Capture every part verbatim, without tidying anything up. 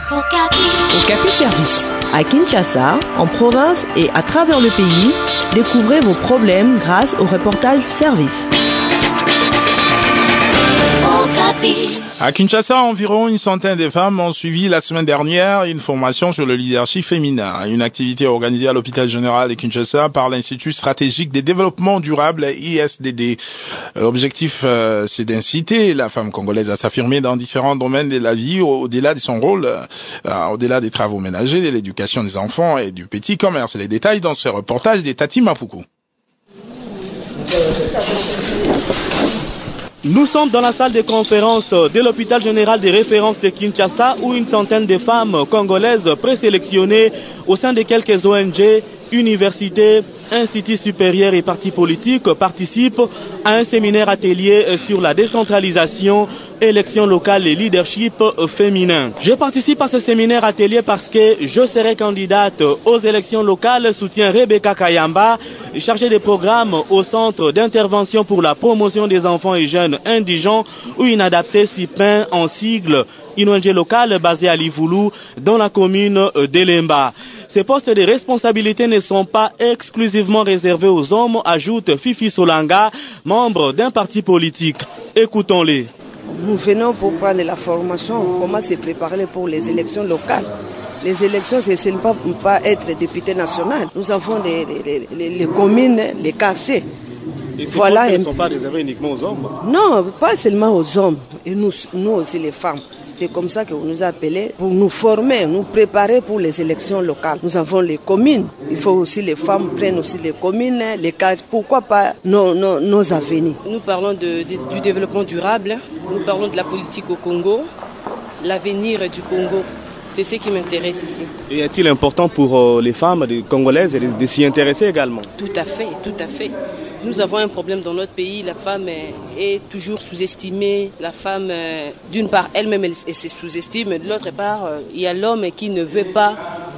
Okapi Service. À Kinshasa, en province et à travers le pays, découvrez vos problèmes grâce au reportage service. À Kinshasa, environ une centaine de femmes ont suivi la semaine dernière une formation sur le leadership féminin, une activité organisée à l'hôpital général de Kinshasa par l'Institut stratégique de développement durable I S D D. L'objectif, euh, c'est d'inciter la femme congolaise à s'affirmer dans différents domaines de la vie, au-delà de son rôle, euh, au-delà des travaux ménagers, de l'éducation des enfants et du petit commerce. Les détails dans ce reportage de Tati Mafuku. Nous sommes dans la salle de conférence de l'hôpital général de référence de Kinshasa où une centaine de femmes congolaises présélectionnées au sein de quelques O N G, universités, instituts supérieurs et partis politiques participent à un séminaire atelier sur la décentralisation, élections locales et leadership féminin. Je participe à ce séminaire atelier parce que je serai candidate aux élections locales, soutient Rebecca Kayamba, chargée des programmes au centre d'intervention pour la promotion des enfants et jeunes indigents ou inadaptés S I P I N en sigle, une O N G locale basée à Livoulou dans la commune d'Elemba. Ces postes de responsabilité ne sont pas exclusivement réservés aux hommes, ajoute Fifi Solanga, membre d'un parti politique. Écoutons-les. Nous venons pour prendre la formation, comment se préparer pour les élections locales. Les élections, ce n'est pas, pas être député national. Nous avons les, les, les, les communes, les quartiers. Et ces voilà, postes ne sont pas réservés uniquement aux hommes? Non, pas seulement aux hommes, et nous, nous aussi les femmes. C'est comme ça qu'on nous a appelés pour nous former, nous préparer pour les élections locales. Nous avons les communes. Il faut aussi les femmes prennent aussi les communes, les quartiers. Pourquoi pas nos, nos, nos avenirs. Nous parlons de, de, du développement durable. Nous parlons de la politique au Congo, l'avenir du Congo. C'est ce qui m'intéresse ici. Et est-il important pour euh, les femmes de congolaises de, de s'y intéresser également? Tout à fait, tout à fait. Nous avons un problème dans notre pays. La femme est toujours sous-estimée. La femme, d'une part, elle-même, elle, elle se sous-estime. De l'autre part, il y a l'homme qui ne veut pas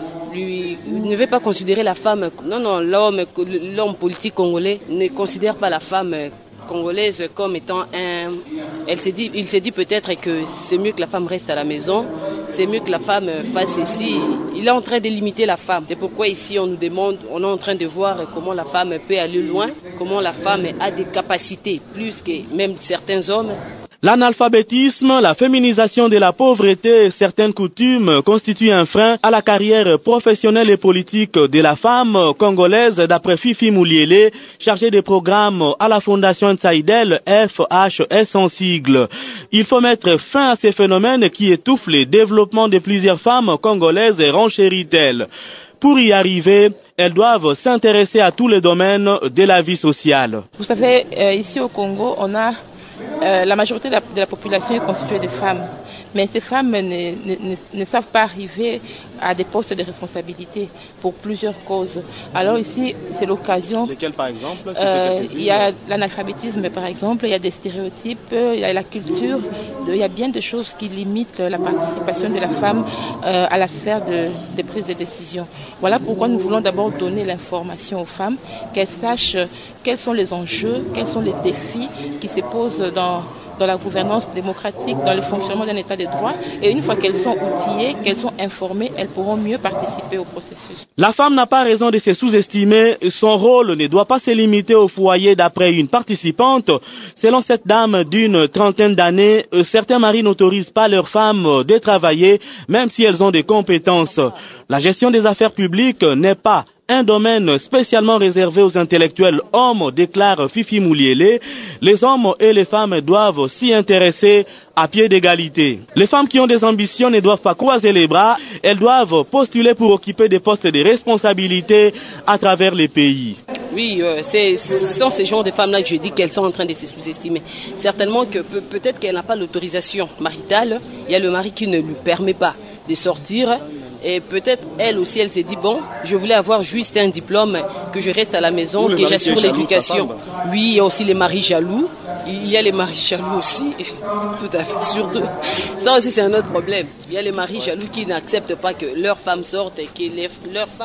lui, ne veut pas considérer la femme. Non, non, l'homme, l'homme politique congolais ne considère pas la femme congolaise comme étant un... Elle s'est dit, il s'est dit peut-être que c'est mieux que la femme reste à la maison, c'est mieux que la femme fasse ceci. Il est en train de limiter la femme. C'est pourquoi ici on nous demande, on est en train de voir comment la femme peut aller loin, comment la femme a des capacités plus que même certains hommes. L'analphabétisme, la féminisation de la pauvreté et certaines coutumes constituent un frein à la carrière professionnelle et politique de la femme congolaise, d'après Fifi Moulielé, chargée des programmes à la Fondation Tsaïdel, F H S en sigle. Il faut mettre fin à ces phénomènes qui étouffent le développement de plusieurs femmes congolaises, renchérit-elle. Pour y arriver, elles doivent s'intéresser à tous les domaines de la vie sociale. Vous savez, euh, ici au Congo, on a Euh, la majorité de la, de la population est constituée de femmes, mais ces femmes ne, ne, ne savent pas arriver à des postes de responsabilité pour plusieurs causes. Alors ici, c'est l'occasion. Lesquelles par exemple? euh, Il y a l'analphabétisme par exemple, il y a des stéréotypes, il y a la culture, il y a bien des choses qui limitent la participation de la femme euh, à la sphère de, de prise de décision. Voilà pourquoi nous voulons d'abord donner l'information aux femmes, qu'elles sachent quels sont les enjeux, quels sont les défis qui se posent dans, dans la gouvernance démocratique, dans le fonctionnement d'un état de droit. Et une fois qu'elles sont outillées, qu'elles sont informées, elles pourront mieux participer au processus. La femme n'a pas raison de se sous-estimer. Son rôle ne doit pas se limiter au foyer, d'après une participante. Selon cette dame d'une trentaine d'années, certains maris n'autorisent pas leurs femmes de travailler, même si elles ont des compétences. La gestion des affaires publiques n'est pas un domaine spécialement réservé aux intellectuels hommes, déclare Fifi Moulielé. Les hommes et les femmes doivent s'y intéresser à pied d'égalité. Les femmes qui ont des ambitions ne doivent pas croiser les bras. Elles doivent postuler pour occuper des postes de responsabilité à travers les pays. Oui, euh, c'est sans ces genres de femmes-là que je dis qu'elles sont en train de se sous-estimer. Certainement que peut, peut-être qu'elle n'a pas l'autorisation maritale. Il y a le mari qui ne lui permet pas de sortir. Et peut-être elle aussi, elle s'est dit, bon, je voulais avoir juste un diplôme, que je reste à la maison, que j'assure l'éducation. Oui, il y a aussi les maris jaloux. Il y a les maris jaloux aussi, tout à fait, surtout. Ça aussi, c'est un autre problème. Il y a les maris jaloux qui n'acceptent pas que leurs femmes sortent et que les, leurs femmes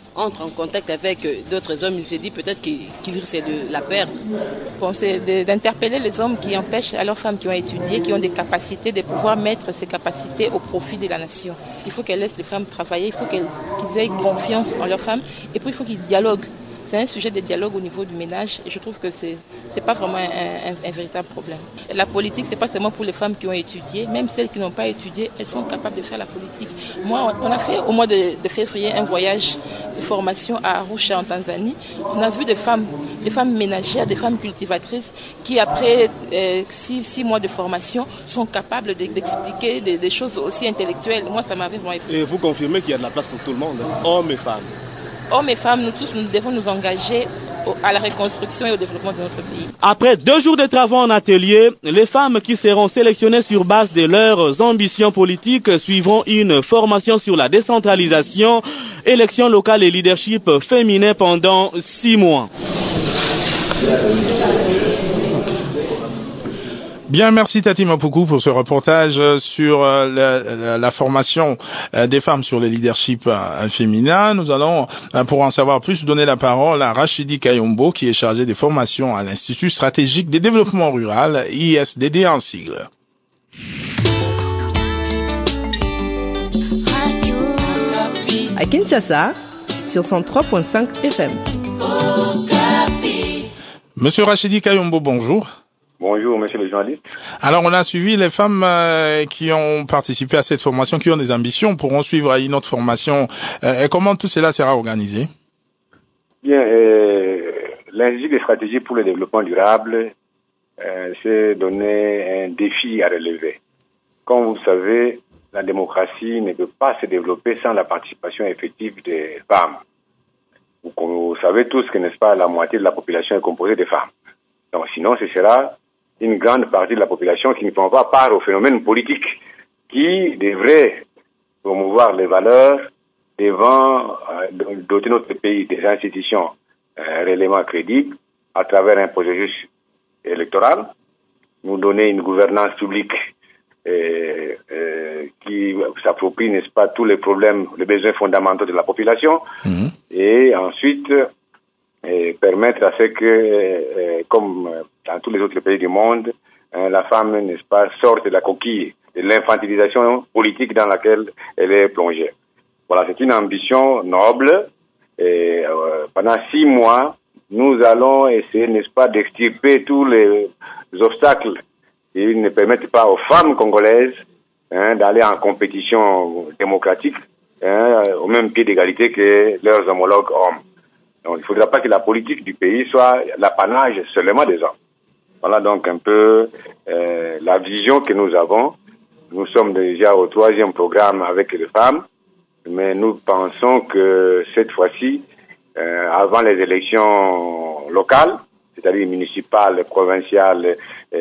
entre en contact avec d'autres hommes, il se dit peut-être qu'il, qu'il risque de la perdre. Bon, c'est de, d'interpeller les hommes qui empêchent à leurs femmes qui ont étudié, qui ont des capacités, de pouvoir mettre ces capacités au profit de la nation. Il faut qu'elles laissent les femmes travailler, il faut qu'elles, qu'ils aient confiance en leurs femmes, et puis il faut qu'ils dialoguent. C'est un sujet de dialogue au niveau du ménage et je trouve que c'est c'est pas vraiment un, un, un véritable problème. La politique, c'est pas seulement pour les femmes qui ont étudié, même celles qui n'ont pas étudié, elles sont capables de faire la politique. Moi, on a fait au mois de, de février un voyage de formation à Arusha en Tanzanie. On a vu des femmes, des femmes ménagères, des femmes cultivatrices qui après euh, six, six mois de formation sont capables de, d'expliquer des, des choses aussi intellectuelles. Moi, ça m'avait vraiment effrayé. Et vous confirmez qu'il y a de la place pour tout le monde, hein, hommes et femmes. Hommes et femmes, nous tous, nous devons nous engager à la reconstruction et au développement de notre pays. Après deux jours de travaux en atelier, les femmes qui seront sélectionnées sur base de leurs ambitions politiques suivront une formation sur la décentralisation, élections locales et leadership féminin pendant six mois. Bien, merci Tati Mapoukou pour ce reportage sur euh, la, la, la formation euh, des femmes sur le leadership euh, féminin. Nous allons, euh, pour en savoir plus, donner la parole à Rachidi Kayombo, qui est chargé des formations à l'Institut stratégique des développements rural, I S D D en sigle. À Kinshasa, sur cent trois virgule cinq F M. Monsieur Rachidi Kayombo, bonjour. Bonjour, monsieur le journaliste. Alors, on a suivi les femmes euh, qui ont participé à cette formation, qui ont des ambitions, pourront suivre une autre formation. Euh, et comment tout cela sera organisé? Bien, euh, l'Institut des stratégies pour le développement durable euh, s'est donné un défi à relever. Comme vous le savez, la démocratie ne peut pas se développer sans la participation effective des femmes. Vous, vous savez tous que, n'est-ce pas, la moitié de la population est composée de femmes. Donc, sinon, ce sera une grande partie de la population qui ne prend pas part au phénomène politique qui devrait promouvoir les valeurs devant euh, doter notre pays des institutions euh, réellement crédibles à travers un processus électoral, nous donner une gouvernance publique euh, euh, qui s'approprie, n'est-ce pas, tous les problèmes, les besoins fondamentaux de la population, mmh. et ensuite et permettre à ce que, euh, comme dans tous les autres pays du monde, euh, la femme, n'est-ce pas, sorte de la coquille, de l'infantilisation politique dans laquelle elle est plongée. Voilà, c'est une ambition noble. Et euh, pendant six mois, nous allons essayer, n'est-ce pas, d'extirper tous les obstacles qui ne permettent pas aux femmes congolaises hein, d'aller en compétition démocratique hein, au même pied d'égalité que leurs homologues hommes. Donc, il ne faudra pas que la politique du pays soit l'apanage seulement des hommes. Voilà donc un peu euh, la vision que nous avons. Nous sommes déjà au troisième programme avec les femmes, mais nous pensons que cette fois-ci, euh, avant les élections locales, c'est-à-dire municipales, provinciales et,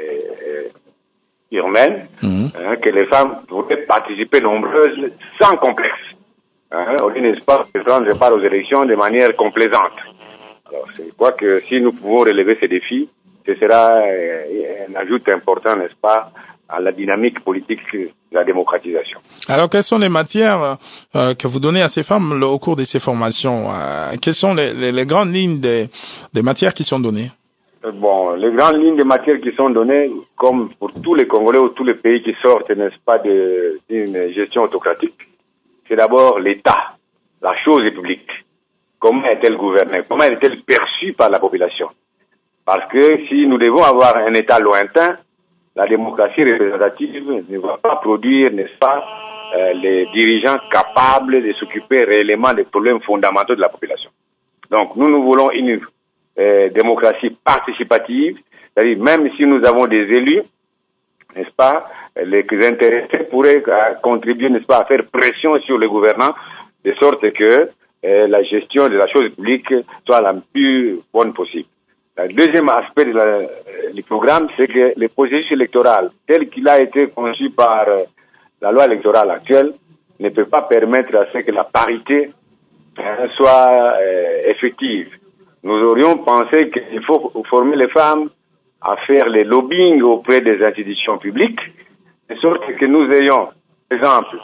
et urbaines, mmh. hein, que les femmes pourraient participer nombreuses sans complexe. Hein, au lieu, n'est-ce pas, de prendre part aux élections de manière complaisante. Alors, je crois que si nous pouvons relever ces défis, ce sera un ajout important, n'est-ce pas, à la dynamique politique de la démocratisation. Alors, quelles sont les matières euh, que vous donnez à ces femmes au cours de ces formations? euh, Quelles sont les, les, les grandes lignes des, des matières qui sont données? Bon, les grandes lignes des matières qui sont données, comme pour tous les Congolais ou tous les pays qui sortent, n'est-ce pas, de, d'une gestion autocratique, c'est d'abord l'État, la chose publique. Comment est-elle gouvernée? Comment est-elle perçue par la population? Parce que si nous devons avoir un État lointain, la démocratie représentative ne va pas produire, n'est-ce pas, euh, les dirigeants capables de s'occuper réellement des problèmes fondamentaux de la population. Donc, nous, nous voulons une euh, démocratie participative, c'est-à-dire même si nous avons des élus, n'est-ce pas, les intéressés pourraient euh, contribuer, n'est-ce pas, à faire pression sur les gouvernants, de sorte que euh, la gestion de la chose publique soit la plus bonne possible. Le deuxième aspect de la, euh, du programme, c'est que le processus électoral, tel qu'il a été conçu par euh, la loi électorale actuelle, ne peut pas permettre à ce que la parité hein, soit euh, effective. Nous aurions pensé qu'il faut former les femmes à faire les lobbying auprès des institutions publiques, de sorte que nous ayons, par exemple,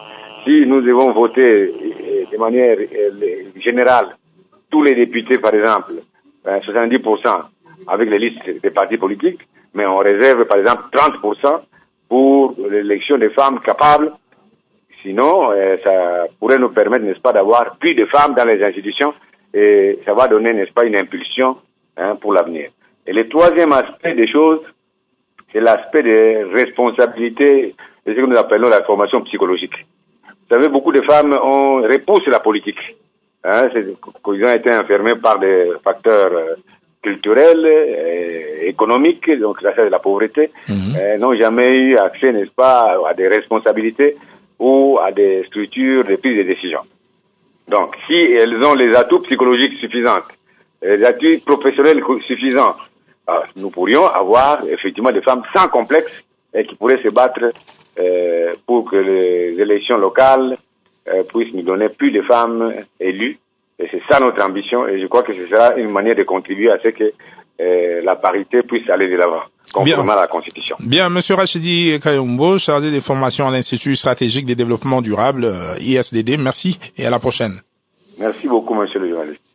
si nous devons voter de manière générale, tous les députés, par exemple, soixante-dix pour cent avec les listes des partis politiques, mais on réserve, par exemple, trente pour cent pour l'élection des femmes capables. Sinon, ça pourrait nous permettre, n'est-ce pas, d'avoir plus de femmes dans les institutions et ça va donner, n'est-ce pas, une impulsion hein, pour l'avenir. Et le troisième aspect des choses, c'est l'aspect des responsabilités de ce que nous appelons la formation psychologique. Vous savez, beaucoup de femmes ont repoussé la politique. Hein, c'est, ils ont été enfermés par des facteurs euh, culturels, euh, économiques, donc la, la pauvreté, mmh. euh, n'ont jamais eu accès, n'est-ce pas, à des responsabilités ou à des structures de prise de décision. Donc, si elles ont les atouts psychologiques suffisants, les atouts professionnels suffisants, alors, nous pourrions avoir effectivement des femmes sans complexe et qui pourraient se battre euh, pour que les élections locales euh, puissent nous donner plus de femmes élues. Et c'est ça notre ambition et je crois que ce sera une manière de contribuer à ce que euh, la parité puisse aller de l'avant, conformément à la Constitution. Bien, Monsieur Rachidi Kayombo, chargé des formations à l'Institut stratégique de développement durable, euh, I S D D, merci et à la prochaine. Merci beaucoup, Monsieur le journaliste.